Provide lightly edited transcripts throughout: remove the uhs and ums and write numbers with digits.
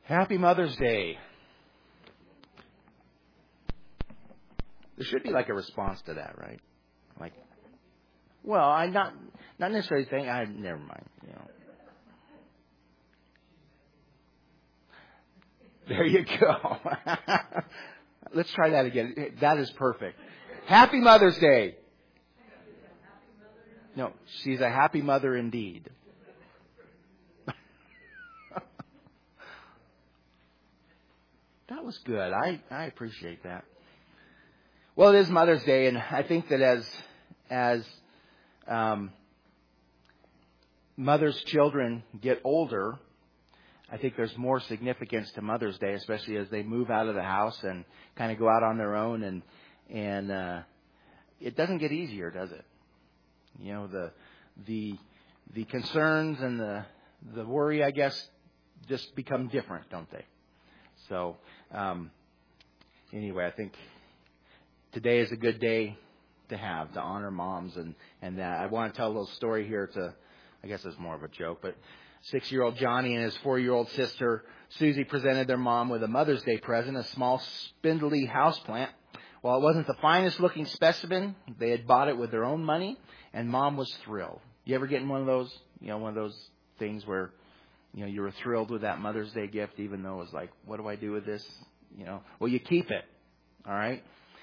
Happy Mother's Day. There should be like a response to that, right? Like, well, I not necessarily think. Never mind. There you go. Let's try that again. That is perfect. Happy Mother's Day. No, she's a happy mother indeed. That was good. I appreciate that. Well, it is Mother's Day, and I think that as mothers' children get older, I think there's more significance to Mother's Day, especially as they move out of the house and kind of go out on their own, and it doesn't get easier, does it? You know, the concerns and the worry, I guess, just become different, don't they? So anyway, I think today is a good day to honor moms, and that. I want to tell a little story here I guess it's more of a joke, but 6-year-old Johnny and his 4-year-old sister Susie presented their mom with a Mother's Day present, a small spindly houseplant. While it wasn't the finest looking specimen, they had bought it with their own money, and Mom was thrilled. You ever get in one of those things where, you were thrilled with that Mother's Day gift, even though it was like, what do I do with this? Well, you keep it. All right.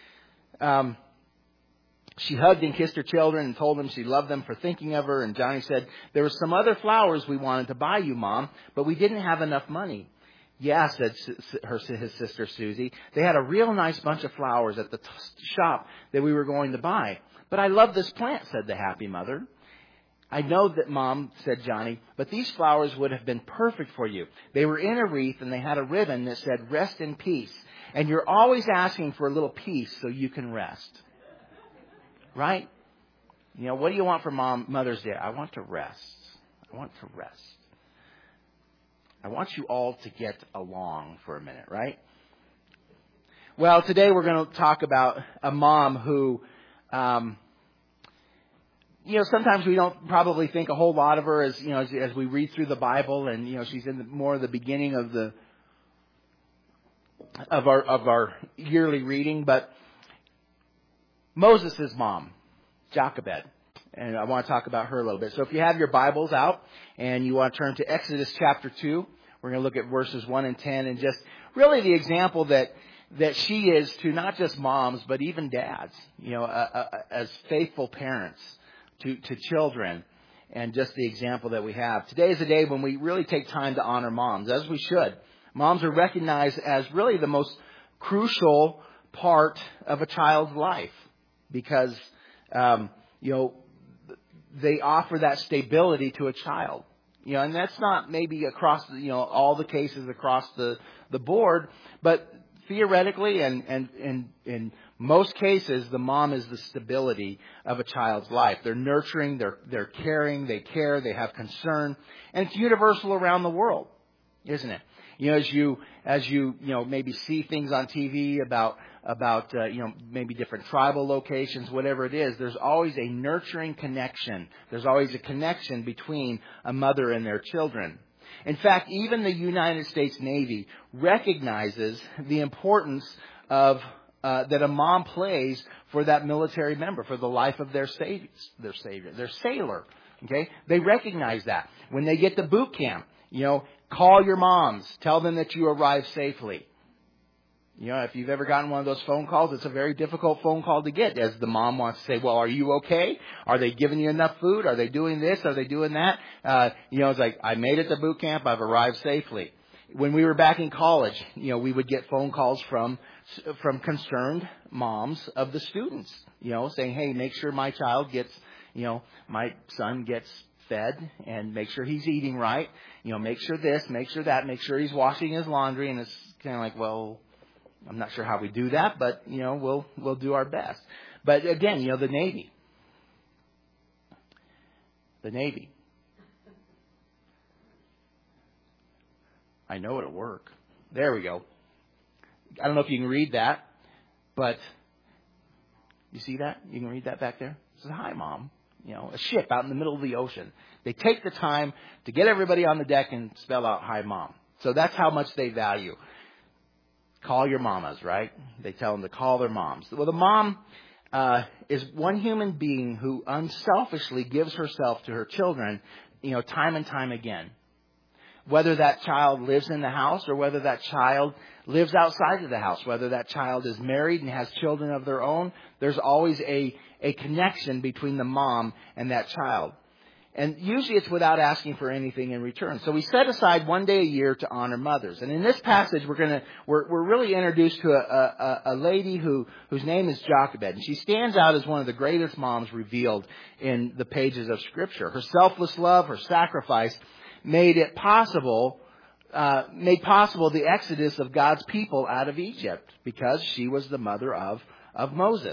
She hugged and kissed her children and told them she loved them for thinking of her. And Johnny said, there were some other flowers we wanted to buy you, Mom, but we didn't have enough money. Yeah, said his sister Susie. They had a real nice bunch of flowers at the shop that we were going to buy. But I love this plant, said the happy mother. I know that, Mom, said Johnny, but these flowers would have been perfect for you. They were in a wreath and they had a ribbon that said, rest in peace. And you're always asking for a little peace so you can rest. Right? What do you want for Mother's Day? I want to rest. I want to rest. I want you all to get along for a minute, right? Well, today we're going to talk about a mom who, sometimes we don't probably think a whole lot of her as we read through the Bible, and she's in more of the beginning of our yearly reading, but Moses' mom, Jochebed. And I want to talk about her a little bit. So if you have your Bibles out and you want to turn to Exodus chapter 2, we're going to look at verses 1 and 10 and just really the example that she is to not just moms, but even dads, as faithful parents to children, and just the example that we have. Today is a day when we really take time to honor moms, as we should. Moms are recognized as really the most crucial part of a child's life because, they offer that stability to a child. And that's not maybe across, all the cases across the board, but theoretically and in most cases, the mom is the stability of a child's life. They're nurturing, they're caring, they care, they have concern, and it's universal around the world, isn't it? As you maybe see things on TV about maybe different tribal locations, whatever it is, there's always a nurturing connection. There's always a connection between a mother and their children. In fact, even the United States Navy recognizes the importance of that a mom plays for that military member, for the life of their sailor. Okay, they recognize that when they get to boot camp. Call your moms. Tell them that you arrived safely. If you've ever gotten one of those phone calls, it's a very difficult phone call to get, as the mom wants to say, well, are you okay? Are they giving you enough food? Are they doing this? Are they doing that? It's like, I made it to boot camp. I've arrived safely. When we were back in college, we would get phone calls from concerned moms of the students, saying, hey, make sure my child gets, my son gets fed and make sure he's eating right. Make sure this, make sure that, make sure he's washing his laundry. And it's kind of like, well, I'm not sure how we do that, but, we'll do our best. But again, the Navy. The Navy. I know it'll work. There we go. I don't know if you can read that, but you see that? You can read that back there? It says, hi, Mom. A ship out in the middle of the ocean. They take the time to get everybody on the deck and spell out, hi, Mom. So that's how much they value. Call your mamas, right? They tell them to call their moms. Well, the mom is one human being who unselfishly gives herself to her children, time and time again. Whether that child lives in the house or whether that child lives outside of the house, whether that child is married and has children of their own, there's always a connection between the mom and that child. And usually it's without asking for anything in return. So we set aside one day a year to honor mothers. And in this passage, we're really introduced to a lady whose name is Jochebed. And she stands out as one of the greatest moms revealed in the pages of Scripture. Her selfless love, her sacrifice made possible the exodus of God's people out of Egypt because she was the mother of Moses.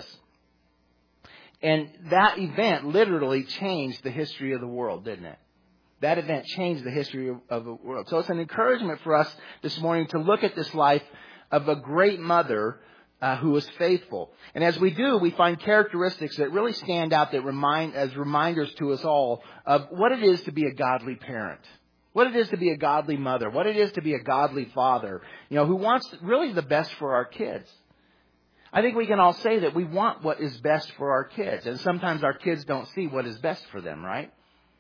And that event literally changed the history of the world, didn't it? That event changed the history of the world. So it's an encouragement for us this morning to look at this life of a great mother who was faithful. And as we do, we find characteristics that really stand out that remind as reminders to us all of what it is to be a godly parent. What it is to be a godly mother. What it is to be a godly father. Who wants really the best for our kids. I think we can all say that we want what is best for our kids. And sometimes our kids don't see what is best for them, right?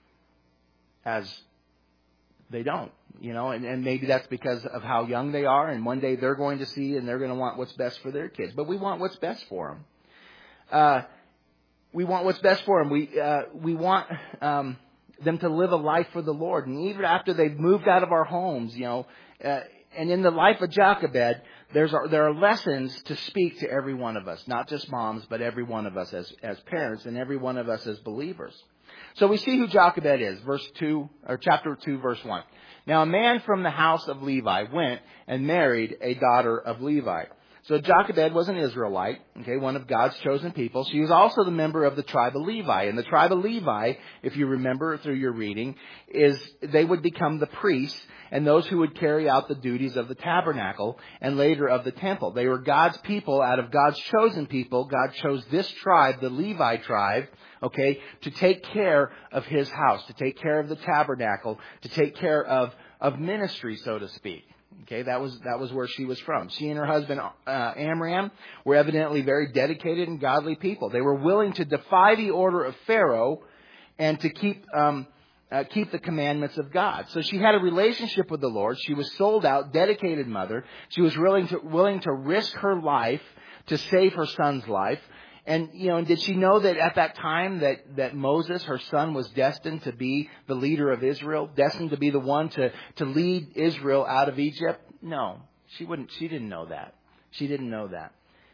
As they don't, and maybe that's because of how young they are. And one day they're going to see and they're going to want what's best for their kids. But we want what's best for them. We want what's best for them. We want them to live a life for the Lord. And even after they've moved out of our homes, and in the life of Jochebed, there are lessons to speak to every one of us, not just moms, but every one of us as parents and every one of us as believers. So we see who Jochebed is, chapter 2, verse 1. Now a man from the house of Levi went and married a daughter of Levi. So Jochebed was an Israelite, one of God's chosen people. She was also the member of the tribe of Levi. And the tribe of Levi, if you remember through your reading, they would become the priests and those who would carry out the duties of the tabernacle and later of the temple. They were God's people out of God's chosen people. God chose this tribe, the Levi tribe, to take care of His house, to take care of the tabernacle, to take care of ministry, so to speak. That was where she was from. She and her husband Amram were evidently very dedicated and godly people. They were willing to defy the order of Pharaoh and to keep the commandments of God. So she had a relationship with the Lord. She was sold out, dedicated mother. She was willing to risk her life to save her son's life. And, did she know that at that time that Moses, her son, was destined to be the leader of Israel, destined to be the one to lead Israel out of Egypt? No, she wouldn't. She didn't know that. She didn't know that.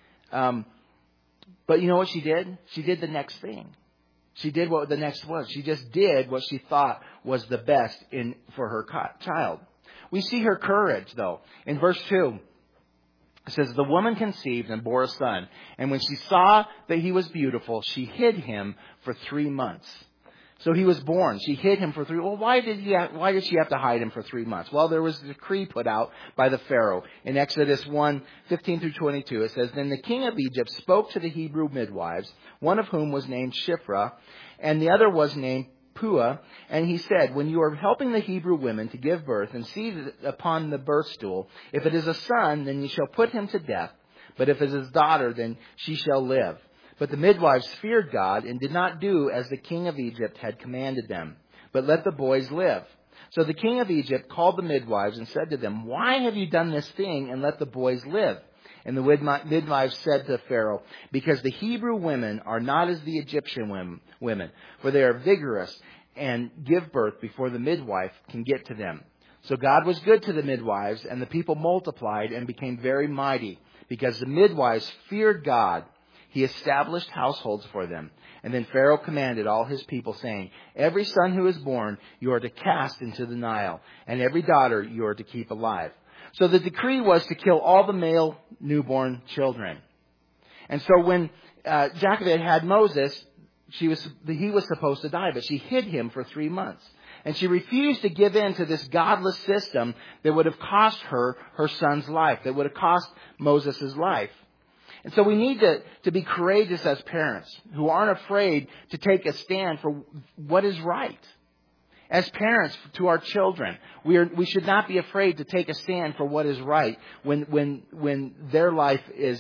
But you know what she did? She did the next thing. She did what the next was. She just did what she thought was the best for her child. We see her courage, though. In verse 2, it says, the woman conceived and bore a son. And when she saw that he was beautiful, she hid him for 3 months. So he was born. She hid him for 3. Well, why did she have to hide him for 3 months? Well, there was a decree put out by the Pharaoh. In Exodus 1:15 through 22, it says, then the king of Egypt spoke to the Hebrew midwives, one of whom was named Shiphrah, and the other was named Puah, and he said, when you are helping the Hebrew women to give birth and see upon the birth stool, if it is a son, then you shall put him to death. But if it is a daughter, then she shall live. But the midwives feared God and did not do as the king of Egypt had commanded them, but let the boys live. So the king of Egypt called the midwives and said to them, why have you done this thing and let the boys live? And the midwives said to Pharaoh, because the Hebrew women are not as the Egyptian women, for they are vigorous and give birth before the midwife can get to them. So God was good to the midwives, and the people multiplied and became very mighty, because the midwives feared God. He established households for them. And then Pharaoh commanded all his people, saying, every son who is born you are to cast into the Nile, and every daughter you are to keep alive. So the decree was to kill all the male newborn children. And so when Jochebed had Moses, he was supposed to die, but she hid him for 3 months. And she refused to give in to this godless system that would have cost her son's life, that would have cost Moses' life. And so we need to be courageous as parents who aren't afraid to take a stand for what is right. As parents to our children, we should not be afraid to take a stand for what is right when their life is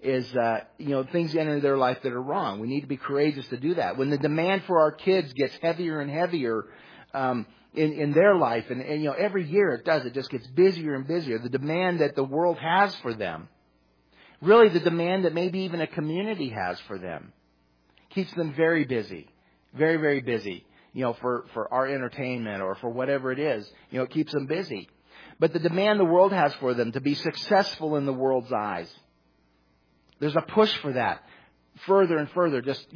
things enter their life that are wrong. We need to be courageous to do that. When the demand for our kids gets heavier and heavier in their life, and every year it just gets busier and busier. The demand that the world has for them, really the demand that maybe even a community has for them, keeps them very busy, very, very busy. For our entertainment or for whatever it is, it keeps them busy. But the demand the world has for them to be successful in the world's eyes, there's a push for that further and further. Just,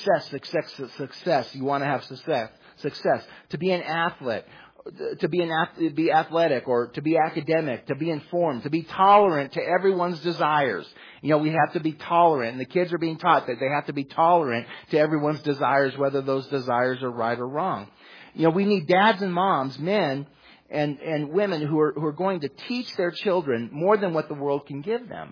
success. You want to have success. To be an athlete, to be athletic, or to be academic, to be informed, to be tolerant to everyone's desires. We have to be tolerant, and the kids are being taught that they have to be tolerant to everyone's desires, whether those desires are right or wrong. We need dads and moms, men and women who are going to teach their children more than what the world can give them.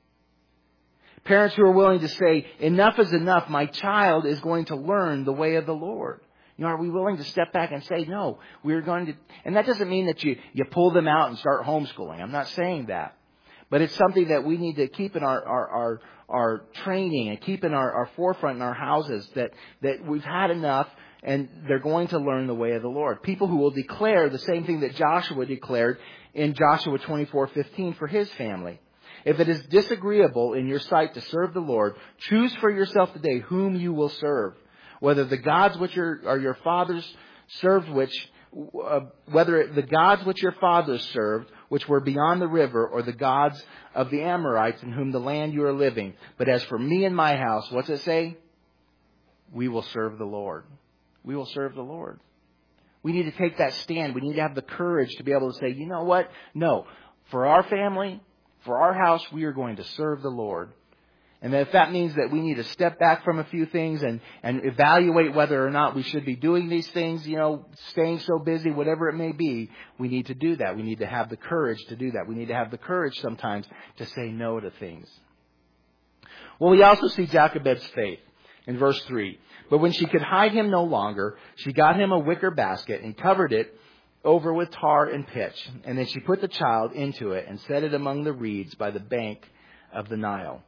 Parents who are willing to say, enough is enough. My child is going to learn the way of the Lord. Are we willing to step back and say, no, we're going to... And that doesn't mean that you pull them out and start homeschooling. I'm not saying that. But it's something that we need to keep in our training and keep in our forefront in our houses, that we've had enough and they're going to learn the way of the Lord. People who will declare the same thing that Joshua declared in Joshua 24:15 for his family. If it is disagreeable in your sight to serve the Lord, choose for yourself today whom you will serve. Whether the gods which are your fathers served, whether the gods which your fathers served, which were beyond the river, or the gods of the Amorites in whom the land you are living. But as for me and my house, what's it say? We will serve the Lord. We will serve the Lord. We need to take that stand. We need to have the courage to be able to say, you know what? No, for our family, for our house, we are going to serve the Lord. And if that means that we need to step back from a few things and evaluate whether or not we should be doing these things, staying so busy, whatever it may be, we need to do that. We need to have the courage to do that. We need to have the courage sometimes to say no to things. Well, we also see Jochebed's faith in verse 3. But when she could hide him no longer, she got him a wicker basket and covered it over with tar and pitch. And then she put the child into it and set it among the reeds by the bank of the Nile.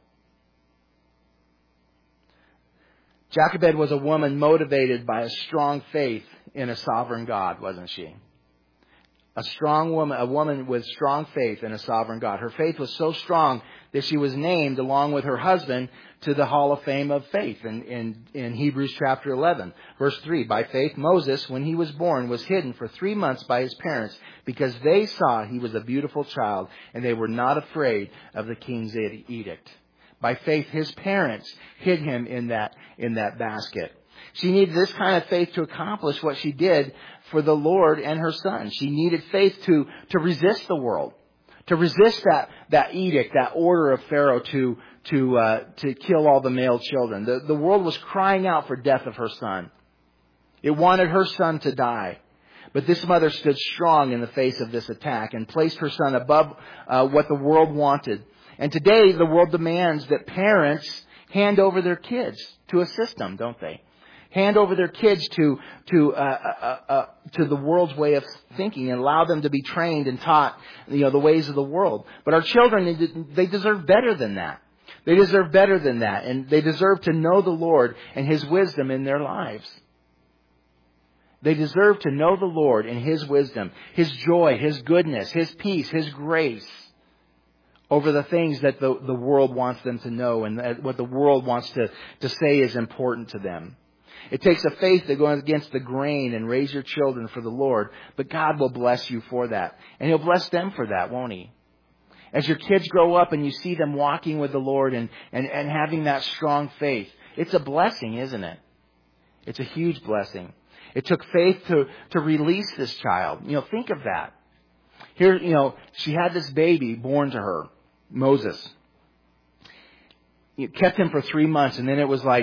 Jochebed was a woman motivated by a strong faith in a sovereign God, wasn't she? A strong woman, a woman with strong faith in a sovereign God. Her faith was so strong that she was named, along with her husband, to the Hall of Fame of Faith in Hebrews chapter 11. Verse 3, by faith Moses, when he was born, was hidden for 3 months by his parents because they saw he was a beautiful child and they were not afraid of the king's edict. By faith, his parents hid him in that basket. She needed this kind of faith to accomplish what she did for the Lord and her son. She needed faith to resist the world, to resist that edict, that order of Pharaoh to kill all the male children. The world was crying out for death of her son. It wanted her son to die. But this mother stood strong in the face of this attack and placed her son above what the world wanted. And today, the world demands that parents hand over their kids to a system, don't they? Hand over their kids to the world's way of thinking and allow them to be trained and taught, the ways of the world. But our children, they deserve better than that. They deserve better than that, and they deserve to know the Lord and His wisdom in their lives. They deserve to know the Lord and His wisdom, His joy, His goodness, His peace, His grace, over the things that the world wants them to know and what the world wants to say is important to them. It takes a faith that goes against the grain and raise your children for the Lord. But God will bless you for that. And He'll bless them for that, won't He? As your kids grow up and you see them walking with the Lord and having that strong faith, it's a blessing, isn't it? It's a huge blessing. It took faith to release this child. Think of that. Here, she had this baby born to her, Moses. You kept him for 3 months, and then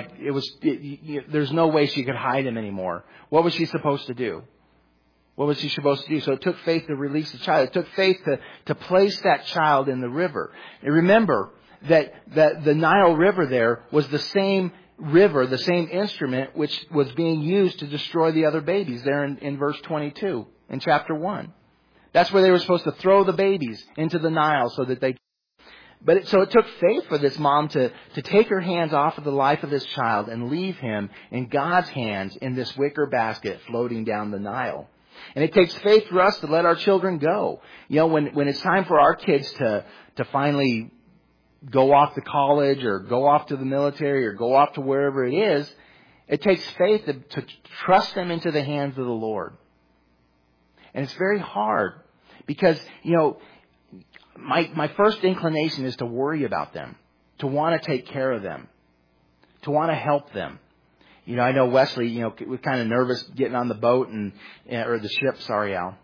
there's no way she could hide him anymore. What was she supposed to do? What was she supposed to do? So it took faith to release the child. It took faith to place that child in the river. And remember that the Nile River there was the same river, the same instrument which was being used to destroy the other babies there in verse 22 in chapter 1. That's where they were supposed to throw the babies into the Nile so that they... So it took faith for this mom to take her hands off of the life of this child and leave him in God's hands in this wicker basket floating down the Nile. And it takes faith for us to let our children go. You know, when it's time for our kids to finally go off to college or go off to the military or go off to wherever it is, it takes faith to trust them into the hands of the Lord. And it's very hard because, you know, my first inclination is to worry about them, to want to take care of them, to want to help them. You know, I know Wesley, you know, was kind of nervous getting on the boat or the ship, sorry, Al.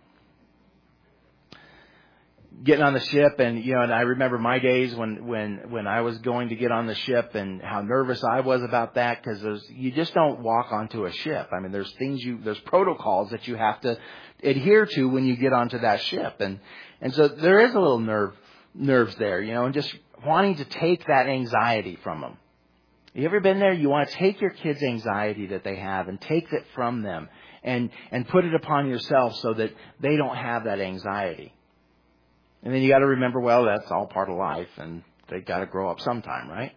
Getting on the ship, and you know, and I remember my days when I was going to get on the ship and how nervous I was about that, because you just don't walk onto a ship. I mean, there's protocols that you have to adhere to when you get onto that ship, and so there is a little nerves there, you know, and just wanting to take that anxiety from them. You ever been there? You want to take your kids' anxiety that they have and take it from them and put it upon yourself so that they don't have that anxiety. And then you got to remember, well, that's all part of life, and they got to grow up sometime, right?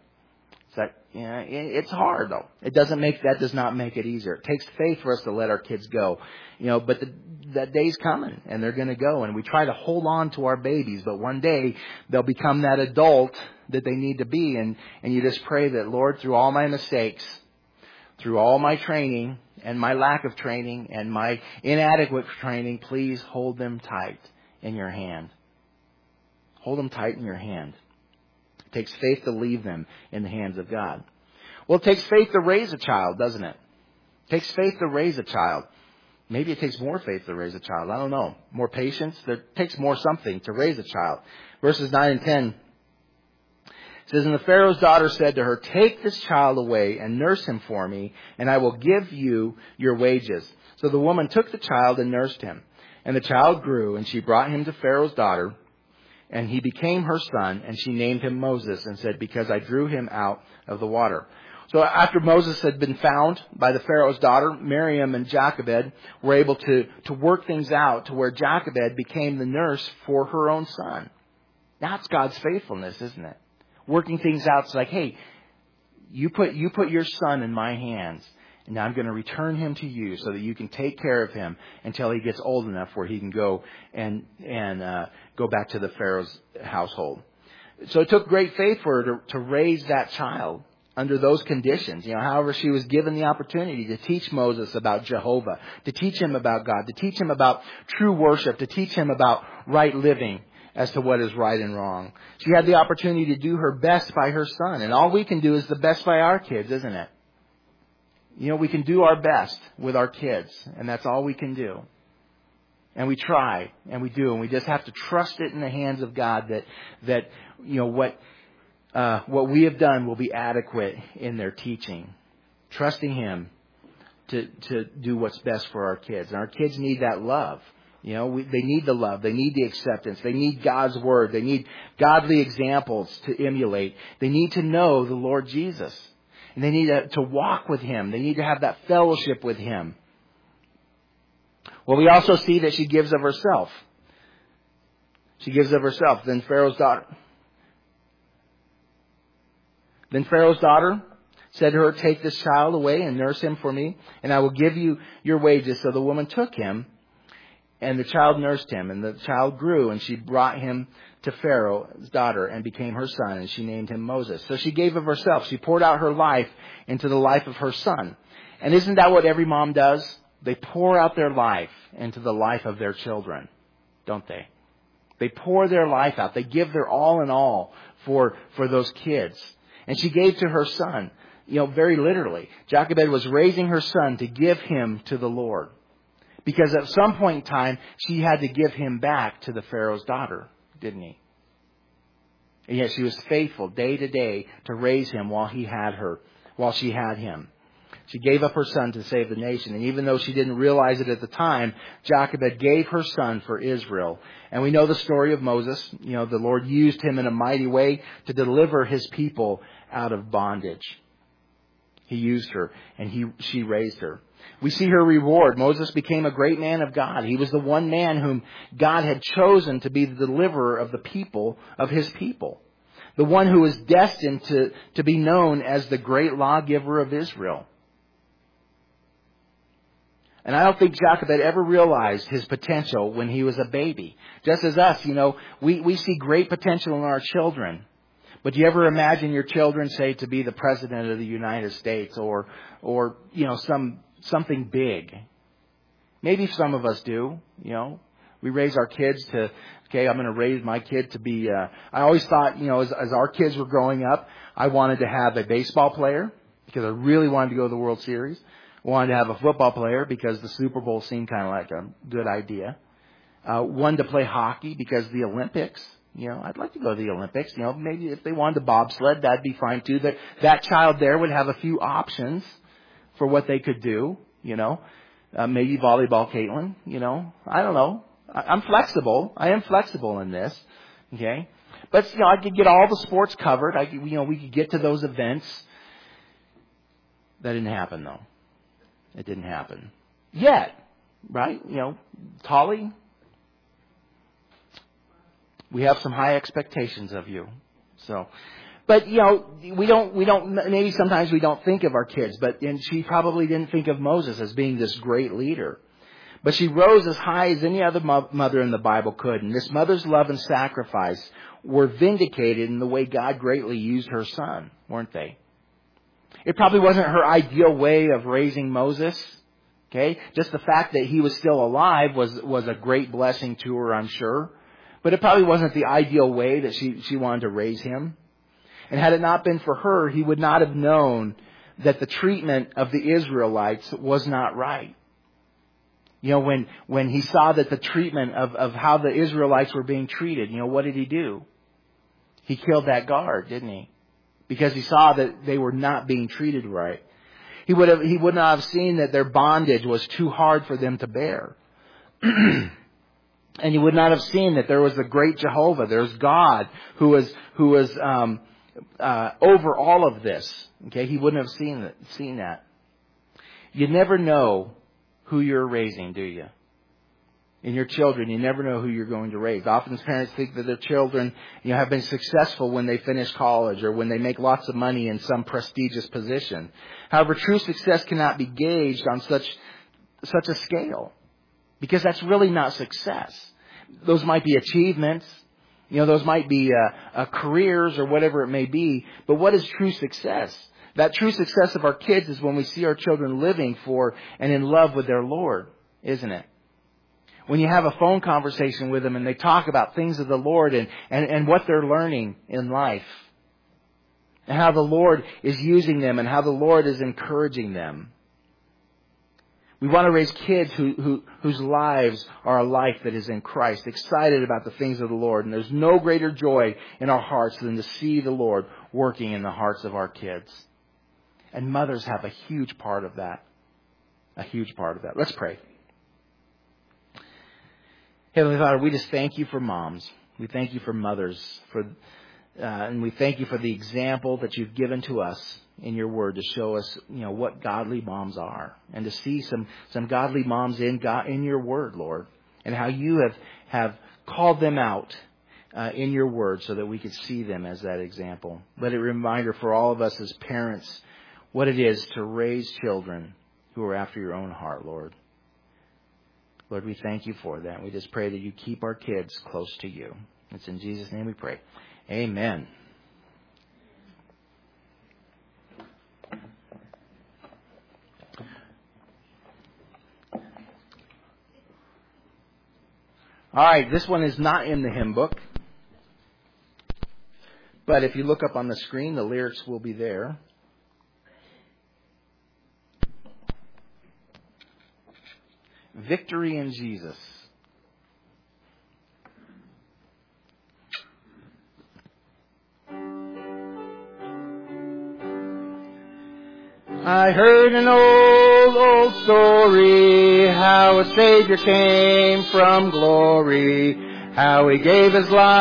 It's hard though. That does not make it easier. It takes faith for us to let our kids go, you know. But that day's coming, and they're going to go, and we try to hold on to our babies, but one day they'll become that adult that they need to be, and you just pray that, Lord, through all my mistakes, through all my training and my lack of training and my inadequate training, please hold them tight in your hand. Hold them tight in your hand. It takes faith to leave them in the hands of God. Well, it takes faith to raise a child, doesn't it? It takes faith to raise a child. Maybe it takes more faith to raise a child. I don't know. More patience. It takes more something to raise a child. Verses 9 and 10 says, "And the Pharaoh's daughter said to her, 'Take this child away and nurse him for me, and I will give you your wages.' So the woman took the child and nursed him. And the child grew, and she brought him to Pharaoh's daughter. And he became her son, and she named him Moses and said, 'Because I drew him out of the water.'" So after Moses had been found by the Pharaoh's daughter, Miriam and Jochebed were able to work things out to where Jochebed became the nurse for her own son. That's God's faithfulness, isn't it? Working things out. It's like, hey, you put your son in my hands, and I'm going to return him to you so that you can take care of him until he gets old enough where he can go and go back to the Pharaoh's household. So it took great faith for her to raise that child under those conditions. You know, however, she was given the opportunity to teach Moses about Jehovah, to teach him about God, to teach him about true worship, to teach him about right living as to what is right and wrong. She had the opportunity to do her best by her son, and all we can do is the best by our kids, isn't it? You know, we can do our best with our kids, and that's all we can do. And we try, and we do, and we just have to trust it in the hands of God that you know what we have done will be adequate in their teaching. Trusting Him to do what's best for our kids, and our kids need that love. You know, they need the love, they need the acceptance, they need God's word, they need godly examples to emulate. They need to know the Lord Jesus. And they need to walk with Him. They need to have that fellowship with Him. Well, we also see that she gives of herself. She gives of herself. Then Pharaoh's daughter said to her, "Take this child away and nurse him for me, and I will give you your wages." So the woman took him, and the child nursed him. And the child grew, and she brought him to Pharaoh's daughter and became her son, and she named him Moses. So she gave of herself. She poured out her life into the life of her son. And isn't that what every mom does? They pour out their life into the life of their children, don't they? They pour their life out. They give their all in all for those kids. And she gave to her son, you know, very literally. Jochebed was raising her son to give him to the Lord. Because at some point in time, she had to give him back to the Pharaoh's daughter, didn't he? And yet she was faithful day to day to raise him while she had him. She gave up her son to save the nation. And even though she didn't realize it at the time, Jochebed gave her son for Israel. And we know the story of Moses. You know, the Lord used him in a mighty way to deliver His people out of bondage. He used her, and she raised her. We see her reward. Moses became a great man of God. He was the one man whom God had chosen to be the deliverer of the people, of his people. The one who was destined to be known as the great lawgiver of Israel. And I don't think Jacob had ever realized his potential when he was a baby. Just as us, we see great potential in our children. But do you ever imagine your children, say, to be the president of the United States or something big? Maybe some of us do, We raise our kids to, I'm going to raise my kid to be, I always thought, as our kids were growing up, I wanted to have a baseball player because I really wanted to go to the World Series. I wanted to have a football player because the Super Bowl seemed kind of like a good idea. One to play hockey because the Olympics. I'd like to go to the Olympics. Maybe if they wanted to bobsled, that'd be fine too. That child there would have a few options for what they could do. Maybe volleyball, Caitlin. I don't know. I'm flexible. I am flexible in this. Okay, but I could get all the sports covered. We could get to those events. That didn't happen though. It didn't happen yet, right? Tolly. We have some high expectations of you. So, but we don't, maybe sometimes we don't think of our kids, and she probably didn't think of Moses as being this great leader. But she rose as high as any other mother in the Bible could. And this mother's love and sacrifice were vindicated in the way God greatly used her son, weren't they? It probably wasn't her ideal way of raising Moses. Okay? Just the fact that he was still alive was a great blessing to her, I'm sure. But it probably wasn't the ideal way that she wanted to raise him. And had it not been for her, he would not have known that the treatment of the Israelites was not right. When he saw that the treatment of how the Israelites were being treated, what did he do? He killed that guard, didn't he? Because he saw that they were not being treated right. He would not have seen that their bondage was too hard for them to bear. And he would not have seen that there was a great Jehovah. There's God who was over all of this. Okay, he wouldn't have seen that. You never know who you're raising, do you? In your children, you never know who you're going to raise. Often parents think that their children, have been successful when they finish college or when they make lots of money in some prestigious position. However, true success cannot be gauged on such a scale, because that's really not success. Those might be achievements, those might be careers or whatever it may be. But what is true success? That true success of our kids is when we see our children living for and in love with their Lord, isn't it? When you have a phone conversation with them and they talk about things of the Lord and what they're learning in life, and how the Lord is using them and how the Lord is encouraging them. We want to raise kids whose lives are a life that is in Christ, excited about the things of the Lord. And there's no greater joy in our hearts than to see the Lord working in the hearts of our kids. And mothers have a huge part of that. A huge part of that. Let's pray. Heavenly Father, we just thank you for moms. We thank you for mothers. And we thank you for the example that you've given to us in your word to show us, what godly moms are, and to see some godly moms in your word, Lord, and how you have called them out in your word so that we could see them as that example. Let it be a reminder for all of us as parents what it is to raise children who are after your own heart, Lord. Lord, we thank you for that. We just pray that you keep our kids close to you. It's in Jesus' name we pray. Amen. All right, this one is not in the hymn book. But if you look up on the screen, the lyrics will be there. Victory in Jesus. I heard an old story, how a Savior came from glory, how He gave His life